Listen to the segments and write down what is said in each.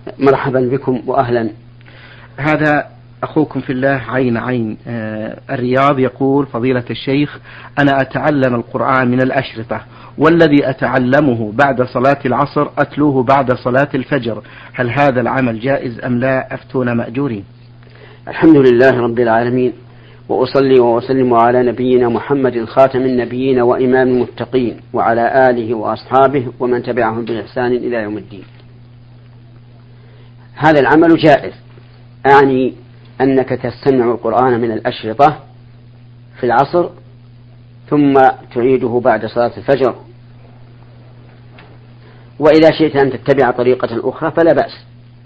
مرحبا بكم وأهلا. هذا أخوكم في الله عين الرياض يقول: فضيلة الشيخ، أنا أتعلم القرآن من الأشرطة، والذي أتعلمه بعد صلاة العصر أتلوه بعد صلاة الفجر، هل هذا العمل جائز أم لا؟ أفتون مأجورين. الحمد لله رب العالمين، وأصلي وأسلم على نبينا محمد خاتم النبيين وإمام المتقين، وعلى آله وأصحابه ومن تبعهم بإحسان إلى يوم الدين. هذا العمل جائز، أعني أنك تستمع القرآن من الأشرطة في العصر ثم تعيده بعد صلاة الفجر، وإذا شئت أن تتبع طريقة أخرى فلا بأس،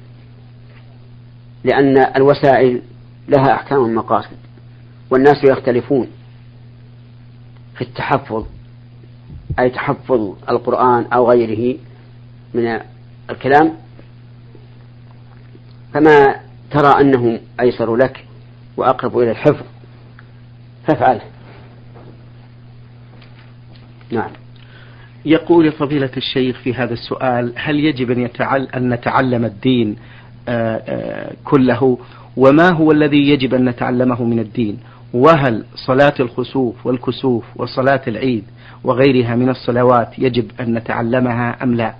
لأن الوسائل لها أحكام مقاصد، والناس يختلفون في التحفظ، أي تحفظ القرآن أو غيره من الكلام، فما ترى أنه أيسر لك وأقرب إلى الحفظ فافعله. نعم. يقول فضيلة الشيخ في هذا السؤال: هل يجب أن نتعلم الدين كله؟ وما هو الذي يجب أن نتعلمه من الدين؟ وهل صلاة الخسوف والكسوف وصلاة العيد وغيرها من الصلوات يجب أن نتعلمها أم لا؟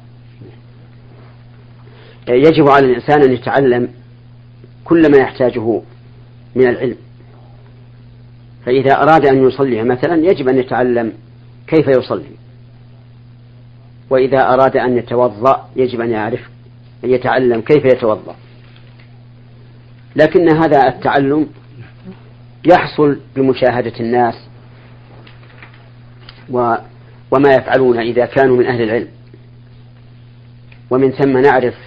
يجب على الإنسان أن يتعلم كل ما يحتاجه من العلم، فإذا أراد أن يصلي مثلا يجب أن يتعلم كيف يصلي، وإذا أراد أن يتوضأ يجب أن يتعلم كيف يتوضأ. لكن هذا التعلم يحصل بمشاهدة الناس وما يفعلون إذا كانوا من أهل العلم، ومن ثم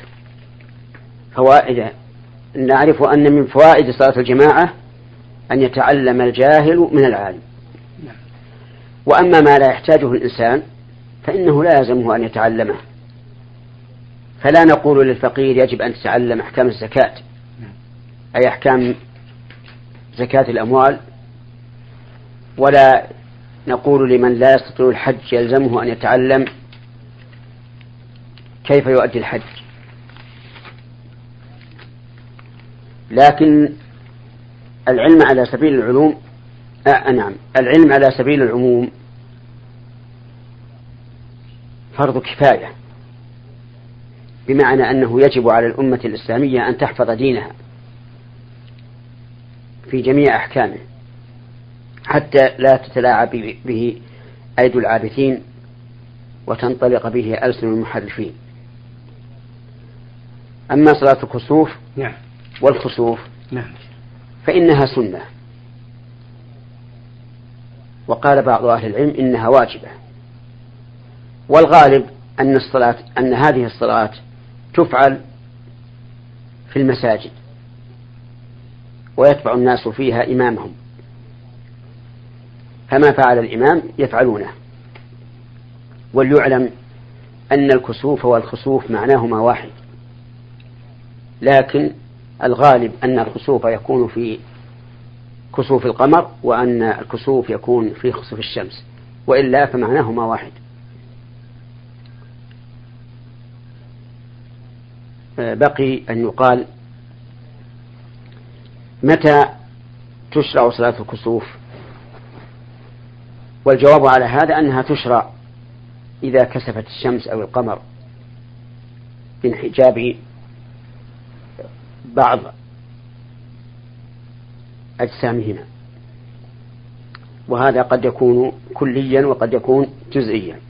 نعرف أن من فوائد صلاة الجماعة أن يتعلم الجاهل من العالم. وأما ما لا يحتاجه الإنسان فإنه لا يلزمه أن يتعلمه، فلا نقول للفقير يجب أن تتعلم أحكام الزكاة، أي أحكام زكاة الأموال، ولا نقول لمن لا يستطيع الحج يلزمه أن يتعلم كيف يؤدي الحج. لكن العلم على سبيل العلوم العلم على سبيل العموم فرض كفاية، بمعنى أنه يجب على الأمة الإسلامية أن تحفظ دينها في جميع أحكامه حتى لا تتلاعب به أيدي العابثين وتنطلق به ألسن المحرفين. أما صلاة الكسوف والخسوف فإنها سنة، وقال بعض أهل العلم إنها واجبة، والغالب أن هذه الصلاة تفعل في المساجد ويتبع الناس فيها إمامهم، فما فعل الإمام يفعلونه. وليعلم أن الكسوف والخسوف معناهما واحد، لكن الغالب أن الخسوف يكون في كسوف القمر، وأن الكسوف يكون في خسوف الشمس، وإلا فمعناهما واحد. بقي أن يقال متى تشرع صلاة الكسوف، والجواب على هذا أنها تشرع إذا كسفت الشمس أو القمر بانحجاب بعض أجسامهما، وهذا قد يكون كليا وقد يكون جزئيا.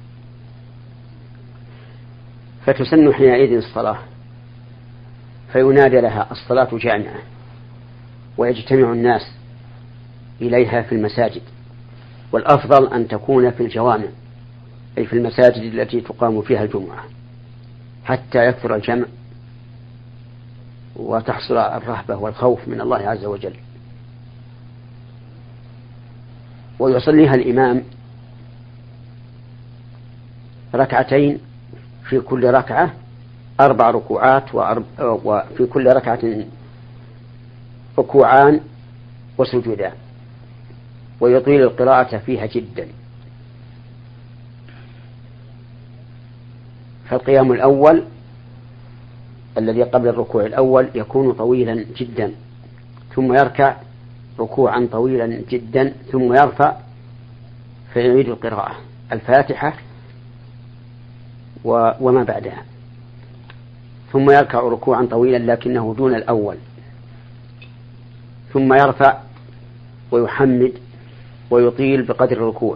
فتسن حينئذ الصلاة، فينادى لها الصلاة جامعة، ويجتمع الناس إليها في المساجد، والأفضل أن تكون في الجوامع، أي في المساجد التي تقام فيها الجمعة، حتى يكثر الجمع وتحصل الرهبة والخوف من الله عز وجل. ويصليها الإمام ركعتين، في كل ركعة 4 ركوعات، وفي كل ركعة ركوعان وسجودان، ويطيل القراءة فيها جدا. فالقيام الأول الذي قبل الركوع الأول يكون طويلا جدا، ثم يركع ركوعا طويلا جدا، ثم يرفع فيعيد القراءة الفاتحة وما بعدها، ثم يركع ركوعا طويلا لكنه دون الأول، ثم يرفع ويحمد ويطيل بقدر الركوع،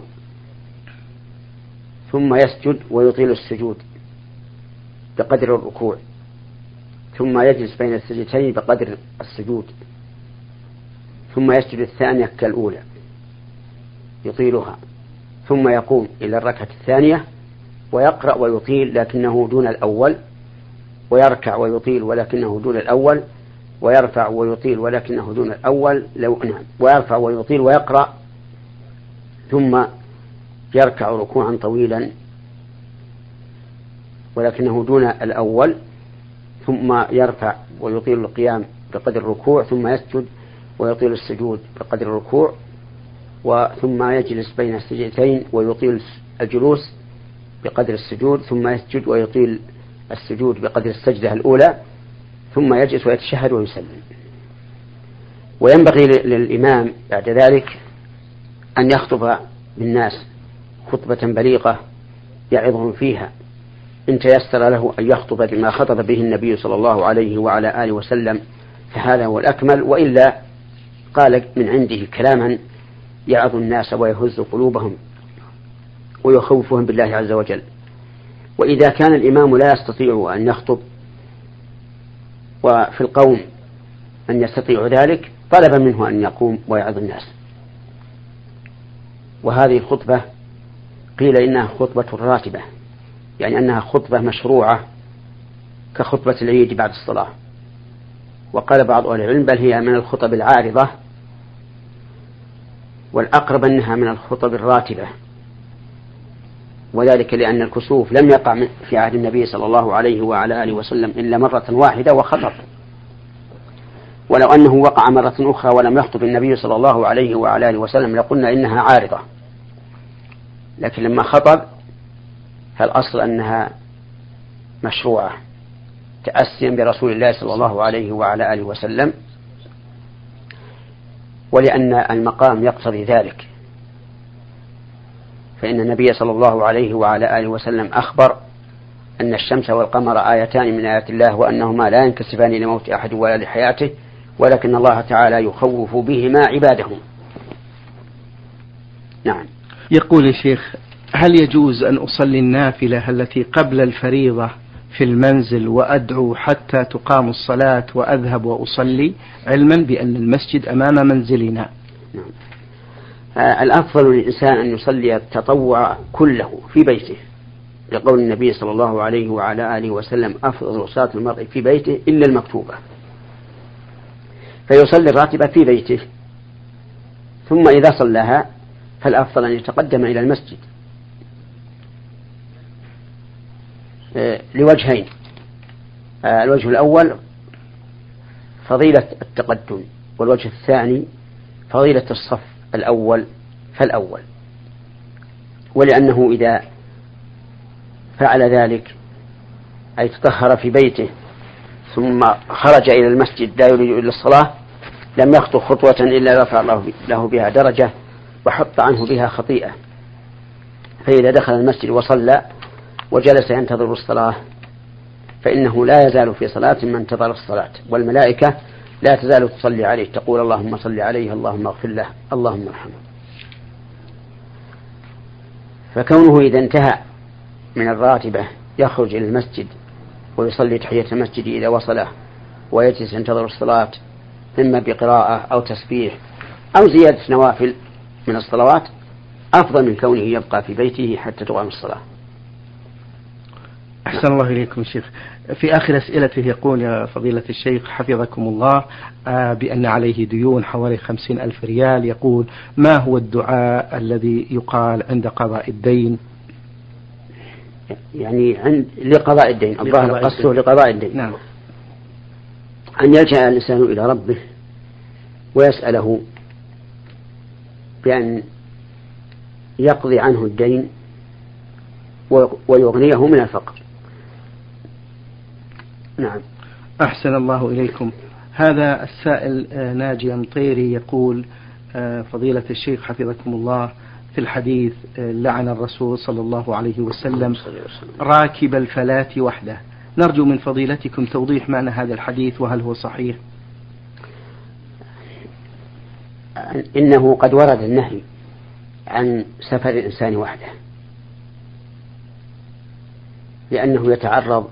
ثم يسجد ويطيل السجود بقدر الركوع، ثم يجلس بين السجدتين بقدر السجود، ثم يسجد الثانية كالأولى يطيلها، ثم يقوم إلى الركعة الثانية ويقرأ ويطيل لكنه دون الأول، ويركع ويطيل ولكنه دون الأول، ويرفع ويطيل ولكنه دون الأول ويرفع ويطيل ويقرأ، ثم يركع ركوعا طويلا ولكنه دون الأول، ثم يرفع ويطيل القيام بقدر الركوع، ثم يسجد ويطيل السجود بقدر الركوع، ثم يجلس بين السجدتين ويطيل الجلوس بقدر السجود، ثم يسجد ويطيل السجود بقدر السجدة الأولى، ثم يجلس ويتشهد ويسلم. وينبغي للإمام بعد ذلك أن يخطب بالناس خطبة بليغة يعظهم فيها، إن تيسر له أن يخطب بما خطب به النبي صلى الله عليه وعلى آله وسلم فهذا هو الأكمل، وإلا قال من عنده كلاما يعظ الناس ويهز قلوبهم ويخوفهم بالله عز وجل. وإذا كان الإمام لا يستطيع أن يخطب وفي القوم أن يستطيع ذلك طلب منه أن يقوم ويعظ الناس. وهذه الخطبة قيل إنها خطبة راتبة، يعني أنها خطبة مشروعة كخطبة العيد بعد الصلاة. وقال بعض أهل العلم بل هي من الخطب العارضة، والأقرب أنها من الخطب الراتبة، وذلك لأن الكسوف لم يقع في عهد النبي صلى الله عليه وعلى آله وسلم إلا مرة واحدة وخطب، ولو أنه وقع مرة أخرى ولم يخطب النبي صلى الله عليه وعلى آله وسلم لقلنا إنها عارضة، لكن لما خطب فالأصل أنها مشروعة تأسيا برسول الله صلى الله عليه وعلى آله وسلم، ولأن المقام يقتضي ذلك، فإن النبي صلى الله عليه وعلى آله وسلم أخبر أن الشمس والقمر آيتان من آيات الله وأنهما لا ينكسفان لموت أحد ولا لحياته، ولكن الله تعالى يخوف بهما عباده. نعم. يقول الشيخ: هل يجوز أن أصلي النافلة التي قبل الفريضة في المنزل وأدعو حتى تقام الصلاة وأذهب وأصلي، علما بأن المسجد أمام منزلنا؟ نعم. الأفضل للإنسان أن يصلي التطوع كله في بيته، لقول النبي صلى الله عليه وعلى آله وسلم: أفضل صلاة المرء في بيته إلا المكتوبة، فيصلي الراتبة في بيته، ثم إذا صلاها فالأفضل أن يتقدم إلى المسجد لوجهين: الوجه الأول فضيلة التقدم، والوجه الثاني فضيلة الصف الأول فالأول. ولأنه إذا فعل ذلك أي تطهر في بيته ثم خرج إلى المسجد لا يريد إلا الصلاة لم يخطو خطوة إلا رفع له بها درجة وحط عنه بها خطيئة. فإذا دخل المسجد وصلى وجلس ينتظر الصلاة فإنه لا يزال في صلاة من انتظر الصلاة، والملائكة لا تزال تصلي عليه تقول: اللهم صل عليه، اللهم اغفر له، اللهم ارحمه. فكونه إذا انتهى من الراتبة يخرج إلى المسجد ويصلي تحية المسجد إذا وصله ويجلس ينتظر الصلاة إما بقراءة أو تسبيح أو زيادة نوافل من الصلوات أفضل من كونه يبقى في بيته حتى تقام الصلاة. أحسن الله إليكم شيخ. في آخر أسئلته يقول: يا فضيلة الشيخ حفظكم الله، بأن عليه ديون حوالي 50,000 ريال، يقول: ما هو الدعاء الذي يقال عند قضاء الدين؟ يعني لقضاء الدين، الظاهر قصده لقضاء الدين. نعم. أن يلجأ الإنسان إلى ربه ويسأله بأن يقضي عنه الدين ويغنيه من الفقر. نعم. أحسن الله إليكم. هذا السائل ناجي مطيري يقول: فضيلة الشيخ حفظكم الله، في الحديث لعن الرسول صلى الله عليه وسلم راكب الفلاة وحده. نرجو من فضيلتكم توضيح معنى هذا الحديث وهل هو صحيح؟ إنه قد ورد النهي عن سفر الإنسان وحده، لأنه يتعرض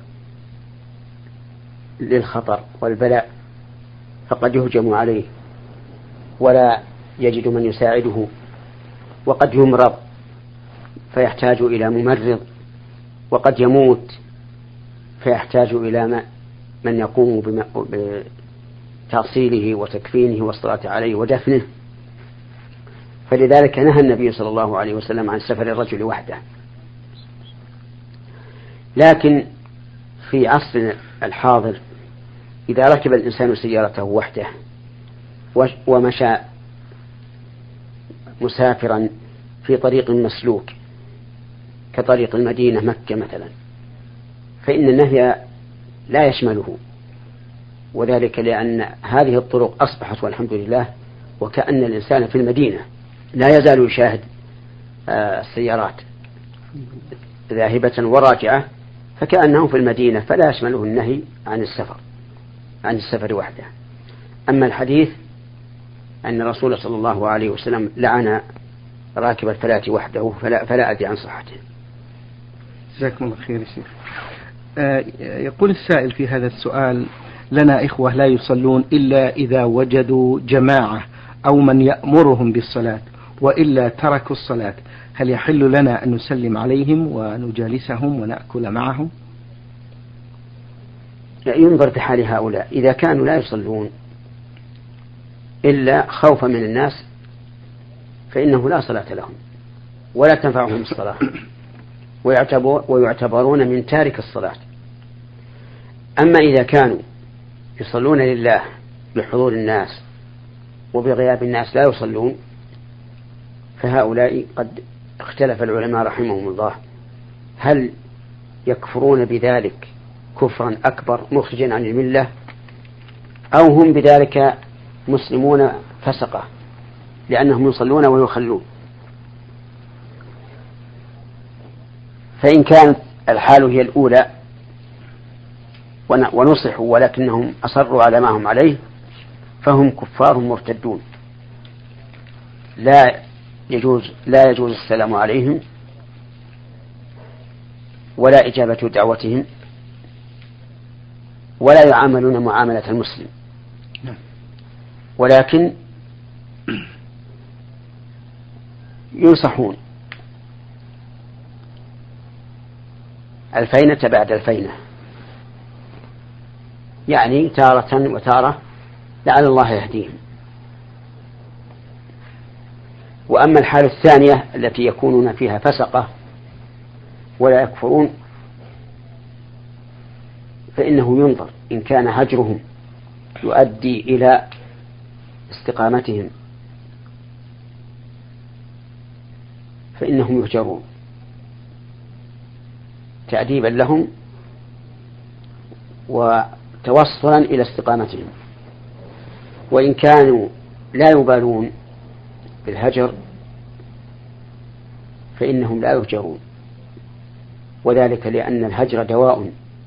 للخطر والبلاء، فقد يهجم عليه ولا يجد من يساعده، وقد يمرض فيحتاج إلى ممرض، وقد يموت فيحتاج إلى من يقوم بتعصيله وتكفينه والصلاة عليه ودفنه. فلذلك نهى النبي صلى الله عليه وسلم عن سفر الرجل وحده. لكن في عصرنا الحاضر إذا ركب الإنسان سيارته وحده ومشى مسافرا في طريق مسلوك كطريق المدينة مكة مثلا، فإن النهي لا يشمله، وذلك لأن هذه الطرق أصبحت والحمد لله وكأن الإنسان في المدينة لا يزال يشاهد السيارات ذاهبة وراجعة، فكأنه في المدينة، فلا يشمله النهي عن السفر وحده. أما الحديث أن الرسول صلى الله عليه وسلم لعن راكب الفلاة وحده فلا أدري عن صحته. جزاكم الله خير يا شيخ. يقول السائل في هذا السؤال: لنا إخوة لا يصلون إلا إذا وجدوا جماعة أو من يأمرهم بالصلاة، وإلا تركوا الصلاة، هل يحل لنا أن نسلم عليهم ونجالسهم ونأكل معهم؟ ينظر بحال هؤلاء، إذا كانوا لا يصلون إلا خوفا من الناس فإنه لا صلاة لهم ولا تنفعهم الصلاة، ويعتبرون من تارك الصلاة. أما إذا كانوا يصلون لله بحضور الناس وبغياب الناس لا يصلون، فهؤلاء قد اختلف العلماء رحمهم الله هل يكفرون بذلك كفرا أكبر مخرجا عن الملة، أو هم بذلك مسلمون فسقة لأنهم يصلون ويخلون. فإن كانت الحال هي الأولى ونصحوا ولكنهم أصروا على ما هم عليه فهم كفار مرتدون، لا يجوز السلام عليهم ولا إجابة دعوتهم، ولا يعاملون معاملة المسلم، ولكن ينصحون الفينة بعد الفينة، يعني تارة وتارة لعل الله يهديهم. وأما الحالة الثانية التي يكونون فيها فسقة ولا يكفرون فإنه ينظر إن كان هجرهم يؤدي إلى استقامتهم فإنهم يهجرون تأديبا لهم وتوصلا إلى استقامتهم. وإن كانوا لا يبالون بالهجر فإنهم لا يهجرون، وذلك لأن الهجر دواء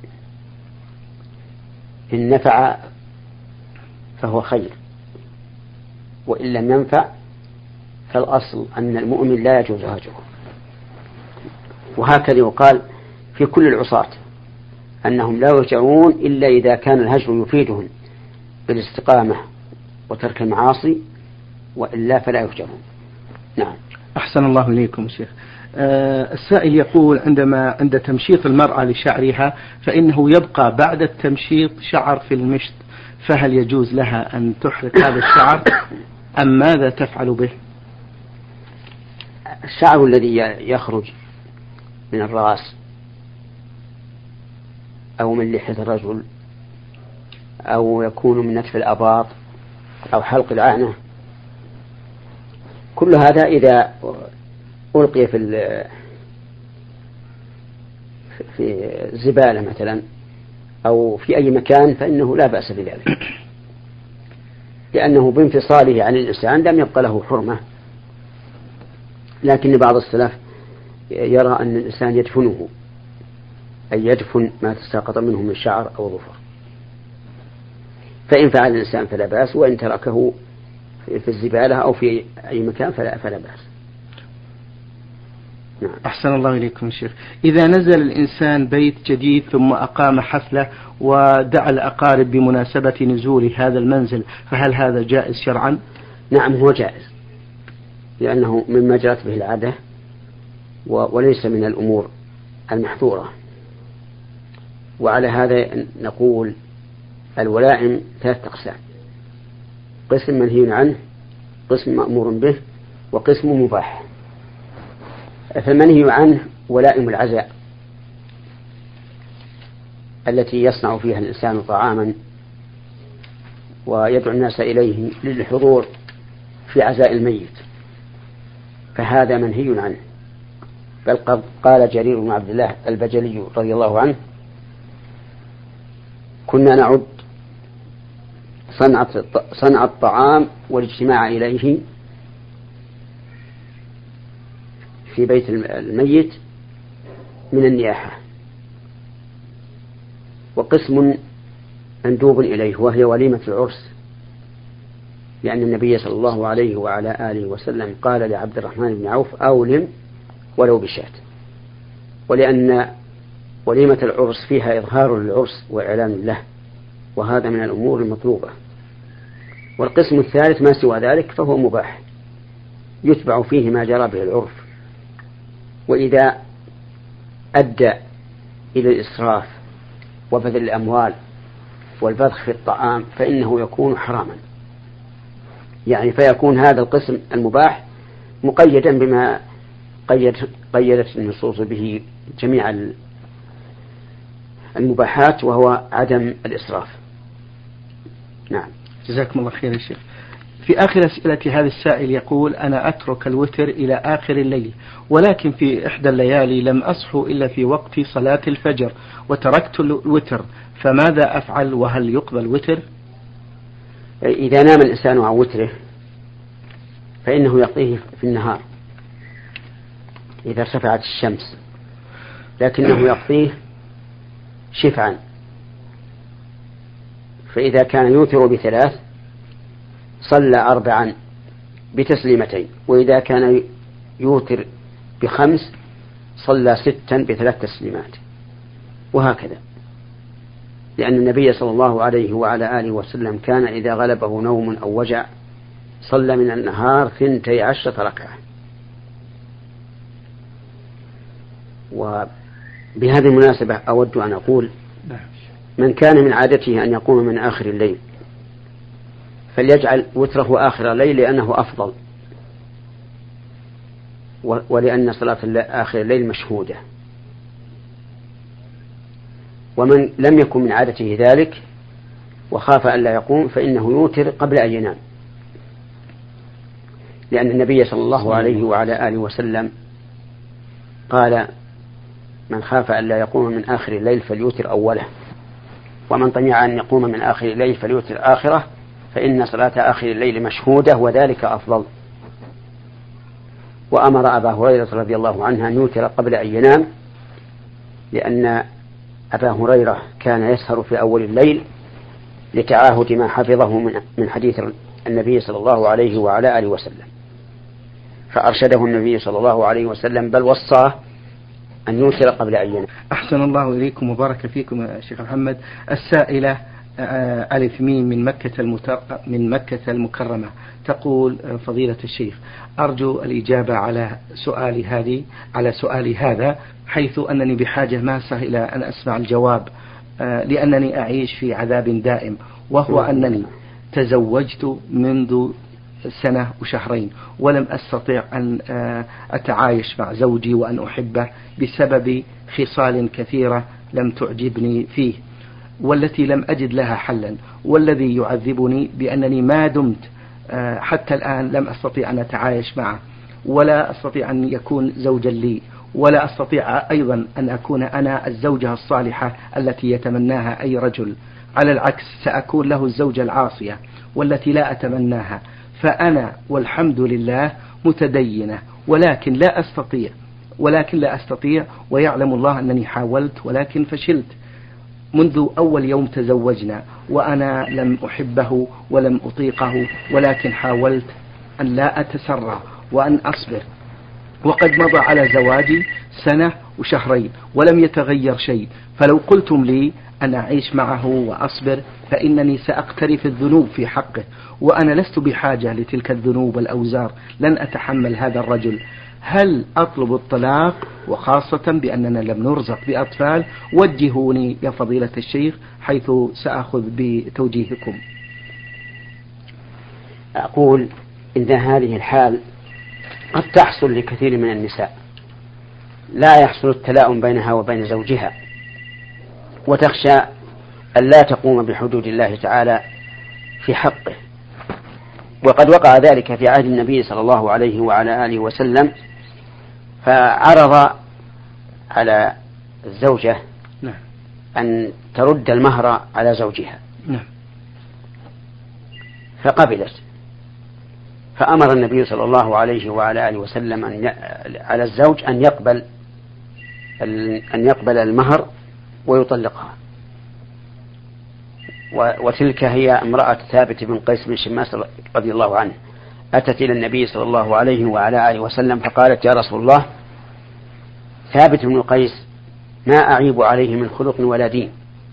إن نفع فهو خير، وإن لم ينفع فالأصل أن المؤمن لا يجوز هجره. وهكذا يقال في كل العصاة أنهم لا يهجرون إلا إذا كان الهجر يفيدهم بالاستقامة وترك المعاصي، وإلا فلا يهجرون. نعم. أحسن الله إليكم شيخ. السائل يقول: عند تمشيط المرأة لشعرها فإنه يبقى بعد التمشيط شعر في المشط، فهل يجوز لها أن تحرق هذا الشعر أم ماذا تفعل به؟ الشعر الذي يخرج من الرأس أو من لحية الرجل أو يكون من نتف الأباط أو حلق العنة، كل هذا إذا ألقي في الزبالة مثلا أو في أي مكان فإنه لا بأس بذلك، لأنه بانفصاله عن الإنسان لم يبقى له حرمة. لكن بعض السلف يرى أن الإنسان يدفنه، أي يدفن ما تساقط منه من شعر أو ظفر، فإن فعل الإنسان فلا بأس، وإن تركه في الزبالة أو في أي مكان فلا بأس. نعم. أحسن الله إليكم شيخ. إذا نزل الإنسان بيت جديد ثم أقام حفلة ودعا الأقارب بمناسبة نزول هذا المنزل، فهل هذا جائز شرعا؟ نعم هو جائز، لأنه مما جرت به العادة وليس من الأمور المحظورة. وعلى هذا نقول الولائم 3 أقسام: قسم منهي عنه، قسم مأمور به، وقسم مباح. فالمنهي عنه ولائم العزاء التي يصنع فيها الإنسان طعاما ويدعو الناس إليه للحضور في عزاء الميت، فهذا منهي عنه. بل قد قال جرير بن عبد الله البجلي رضي الله عنه: كنا نعد صنع الطعام والاجتماع إليه في بيت الميت من النياحة. وقسم مندوب إليه وهي وليمة العرس، لأن النبي صلى الله عليه وعلى آله وسلم قال لعبد الرحمن بن عوف: أولم ولو بشاة. ولأن وليمة العرس فيها إظهار للعرس وإعلان له، وهذا من الأمور المطلوبة. والقسم الثالث ما سوى ذلك فهو مباح، يتبع فيه ما جرى به العرف، وإذا أدى إلى الإسراف وبذل الأموال والبذخ في الطعام فإنه يكون حراما، يعني فيكون هذا القسم المباح مقيدا بما قيدت النصوص به جميع المباحات، وهو عدم الإسراف. نعم. جزاكم الله خير يا شيخ. في آخر أسئلة هذا السائل يقول: أنا أترك الوتر إلى آخر الليل، ولكن في إحدى الليالي لم أصحو إلا في وقت صلاة الفجر وتركت الوتر، فماذا أفعل وهل يقبل وتر؟ إذا نام الإنسان عن وتره فإنه يقضيه في النهار إذا ارتفعت الشمس، لكنه يقضيه شفعا. فإذا كان يوتر ب3 صلى 4 بتسليمتين، وإذا كان يوتر ب5 صلى 6 ب3 تسليمات، وهكذا. لأن النبي صلى الله عليه وعلى آله وسلم كان إذا غلبه نوم أو وجع صلى من النهار 12 ركعة. وبهذه المناسبة أود أن أقول: من كان من عادته أن يقوم من آخر الليل فليجعل وتره آخر الليل، لأنه أفضل، ولأن صلاة آخر الليل مشهودة. ومن لم يكن من عادته ذلك وخاف أن لا يقوم فإنه يوتر قبل أن ينام، لأن النبي صلى الله عليه وعلى آله وسلم قال: من خاف أن لا يقوم من آخر الليل فليوتر أوله، ومن طمع أن يقوم من آخر الليل فليوتر آخره، فإن صلاة آخر الليل مشهودة وذلك أفضل. وأمر أبا هريرة رضي الله عنه أن يوتر قبل أن ينام، لأن أبا هريرة كان يسهر في أول الليل لتعاهد ما حفظه من حديث النبي صلى الله عليه وعلى آله وسلم، فأرشده النبي صلى الله عليه وسلم بل وصاه أن يوتر قبل أن ينام. أحسن الله إليكم وبارك فيكم يا شيخ محمد. السائلة ألف ميم من مكة المكرمة تقول: فضيلة الشيخ، أرجو الإجابة على سؤالي هذا، حيث أنني بحاجة ماسة إلى أن أسمع الجواب، لأنني أعيش في عذاب دائم، وهو أنني تزوجت منذ 1 وشهرين ولم أستطيع أن أتعايش مع زوجي وأن أحبه بسبب خصال كثيرة لم تعجبني فيه، والتي لم أجد لها حلا، والذي يعذبني بأنني ما دمت حتى الآن لم أستطيع أن أتعايش معه ولا أستطيع أن يكون زوجا لي، ولا أستطيع أيضا أن أكون أنا الزوجة الصالحة التي يتمناها أي رجل، على العكس سأكون له الزوجة العاصية والتي لا أتمناها. فأنا والحمد لله متدينة، ولكن لا أستطيع ويعلم الله أنني حاولت ولكن فشلت. منذ أول يوم تزوجنا وأنا لم أحبه ولم أطيقه، ولكن حاولت أن لا أتسرع وأن أصبر، وقد مضى على زواجي 1 وشهرين 2 ولم يتغير شيء. فلو قلتم لي أن أعيش معه وأصبر فإنني سأقترف الذنوب في حقه، وأنا لست بحاجة لتلك الذنوب والأوزار، لن أتحمل هذا الرجل. هل أطلب الطلاق؟ وخاصة بأننا لم نرزق بأطفال، وجهوني يا فضيلة الشيخ حيث سأخذ بتوجيهكم. أقول إن هذه الحال قد تحصل لكثير من النساء، لا يحصل التلاؤم بينها وبين زوجها، وتخشى أن لا تقوم بحدود الله تعالى في حقه. وقد وقع ذلك في عهد النبي صلى الله عليه وعلى آله وسلم، فعرض على الزوجة أن ترد المهر على زوجها، فقبلت، فأمر النبي صلى الله عليه وعلى آله وسلم على الزوج أن يقبل المهر ويطلقها. وتلك هي امرأة ثابت بن قيس بن شماس رضي الله عنه، أتت إلى النبي صلى الله عليه وعلى آله وسلم فقالت: يا رسول الله، ثابت بن قيس ما أعيب عليه من خلق ولا دين،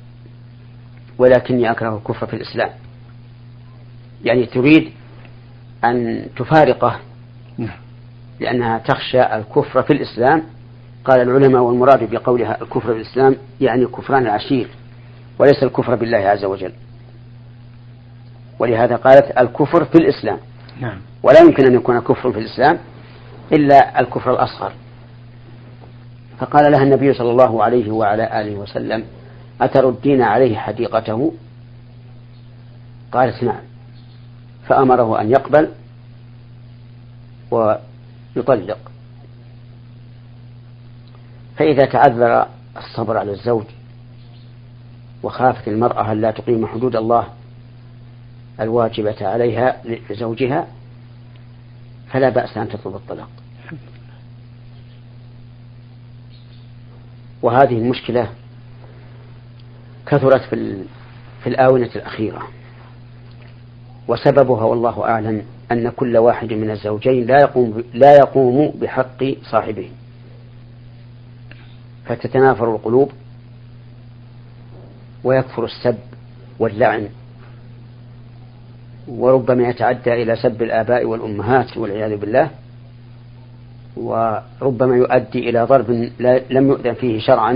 ولكني أكره الكفر في الإسلام. يعني تريد أن تفارقه لأنها تخشى الكفر في الإسلام. قال العلماء: والمراد بقولها الكفر في الإسلام يعني كفران العشير، وليس الكفر بالله عز وجل. ولهذا قالت الكفر في الإسلام، ولا يمكن أن يكون كفر في الإسلام إلا الكفر الأصغر. فقال لها النبي صلى الله عليه وعلى آله وسلم: أتردين عليه حديقته؟ قالت: نعم. فأمره أن يقبل ويطلق. فإذا تعذر الصبر على الزوج وخافت المرأة لا تقيم حدود الله الواجبة عليها لزوجها، فلا بأس أن تطلب الطلاق. وهذه المشكلة كثرت في الآونة الأخيرة، وسببها والله أعلم أن كل واحد من الزوجين لا يقوم بحق صاحبه، فتتنافر القلوب ويكثر السب واللعن، وربما يتعدى إلى سب الآباء والأمهات والعياذ بالله، وربما يؤدي إلى ضرب لم يؤذن فيه شرعا،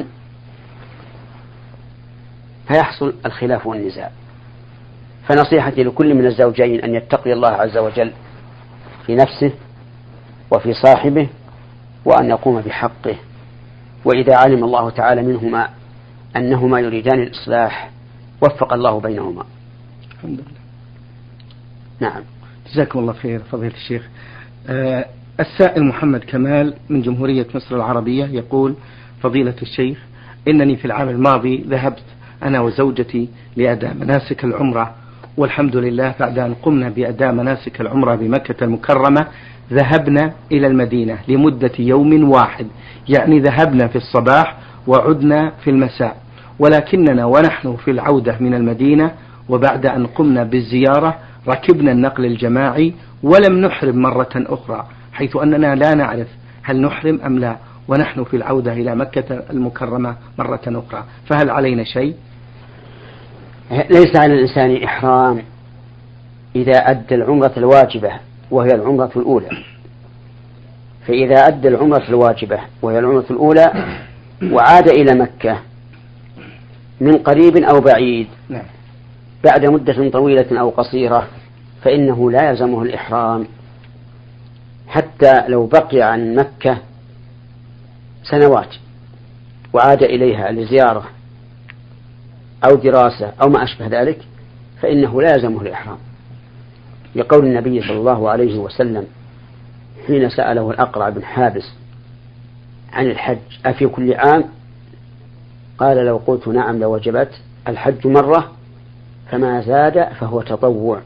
فيحصل الخلاف والنزاع. فنصيحتي لكل من الزوجين أن يتقي الله عز وجل في نفسه وفي صاحبه، وأن يقوم بحقه. وإذا علم الله تعالى منهما أنهما يريدان الإصلاح وفق الله بينهما. الحمد لله. نعم. جزاكم الله خير فضيلة الشيخ. السائل محمد كمال من جمهورية مصر العربية يقول: فضيلة الشيخ، إنني في العام الماضي ذهبت أنا وزوجتي لأداء مناسك العمرة، والحمد لله بعد أن قمنا بأداء مناسك العمرة بمكة المكرمة ذهبنا إلى المدينة لمدة يوم واحد، يعني ذهبنا في الصباح وعدنا في المساء، ولكننا ونحن في العودة من المدينة وبعد أن قمنا بالزيارة ركبنا النقل الجماعي ولم نحرم مرة أخرى، حيث أننا لا نعرف هل نحرم أم لا، ونحن في العودة إلى مكة المكرمة مرة أخرى، فهل علينا شيء؟ ليس على الإنسان إحرام إذا أدى العمرة الواجبة وهي العمرة الأولى. فإذا أدى العمرة الواجبة وهي العمرة الأولى وعاد إلى مكة من قريب أو بعيد بعد مدة طويلة أو قصيرة، فإنه لا يلزمه الإحرام حتى لو بقي عن مكة سنوات وعاد إليها لزيارة أو دراسة أو ما أشبه ذلك، فإنه لا يلزمه الإحرام، لقول النبي صلى الله عليه وسلم حين سأله الأقرع بن حابس عن الحج أفي كل عام؟ قال لو قلت نعم لوجبت الحج مرة فما زاد فهو تطوع،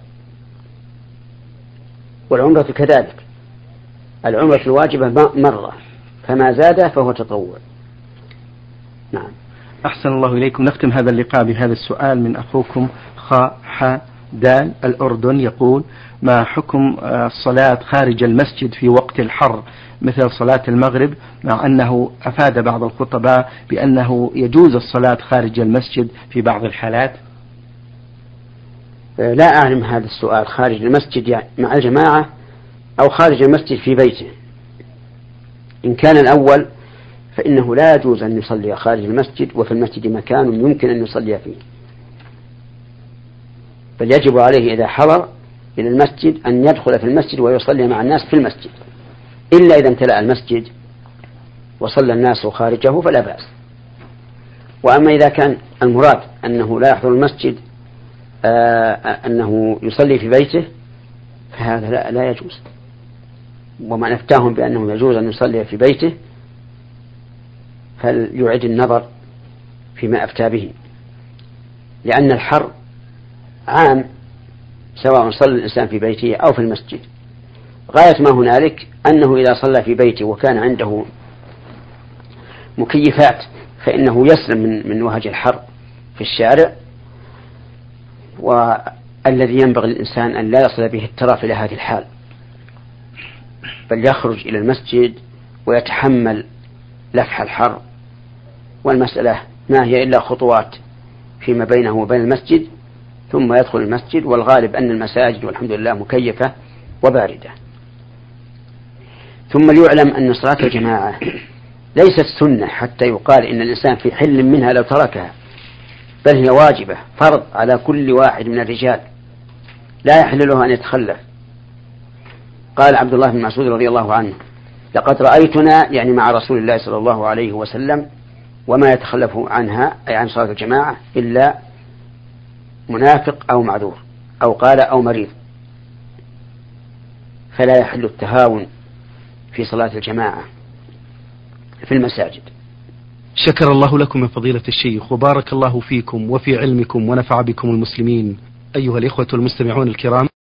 والعمرة كذلك، العمرة الواجبة مرة فما زاد فهو تطوع. نعم. أحسن الله إليكم. نختم هذا اللقاء بهذا السؤال من أخوكم دال الأردن، يقول: ما حكم الصلاة خارج المسجد في وقت الحر مثل صلاة المغرب، مع أنه أفاد بعض الخطباء بأنه يجوز الصلاة خارج المسجد في بعض الحالات؟ لا أعلم هذا السؤال، خارج المسجد يعني مع الجماعة أو خارج المسجد في بيته. إن كان الأول فإنه لا يجوز أن يصلي خارج المسجد، وفي المسجد مكان يمكن أن يصلي فيه، بل يجب عليه إذا حضر إلى المسجد أن يدخل في المسجد ويصلي مع الناس في المسجد، إلا إذا امتلأ المسجد وصلى الناس خارجه فلا بأس. وأما إذا كان المراد أنه لا يحضر المسجد، أنه يصلي في بيته، فهذا لا يجوز. ومن أفتاهم بأنه يجوز أن يصلي في بيته فليعد النظر فيما أفتى به، لأن الحر عام سواء صلى الإنسان في بيته أو في المسجد. غاية ما هنالك أنه إذا صلى في بيته وكان عنده مكيفات فإنه يسلم من وهج الحر في الشارع، والذي ينبغي للإنسان أن لا يصل به الترف إلى هذه الحال، بل يخرج إلى المسجد ويتحمل لفح الحر. والمسألة ما هي إلا خطوات فيما بينه وبين المسجد، ثم يدخل المسجد، والغالب أن المساجد والحمد لله مكيفة وباردة. ثم ليعلم أن صلاة الجماعة ليست سنة حتى يقال إن الإنسان في حل منها لو تركها، بل هي واجبة فرض على كل واحد من الرجال، لا يحل له أن يتخلف. قال عبد الله بن مسعود رضي الله عنه: لقد رأيتنا يعني مع رسول الله صلى الله عليه وسلم وما يتخلف عنها أي عن صلاة الجماعة إلا منافق أو معذور، أو قال أو مريض. فلا يحل التهاون في صلاة الجماعة في المساجد. شكر الله لكم يا فضيلة الشيخ، وبارك الله فيكم وفي علمكم ونفع بكم المسلمين. أيها الإخوة المستمعون الكرام.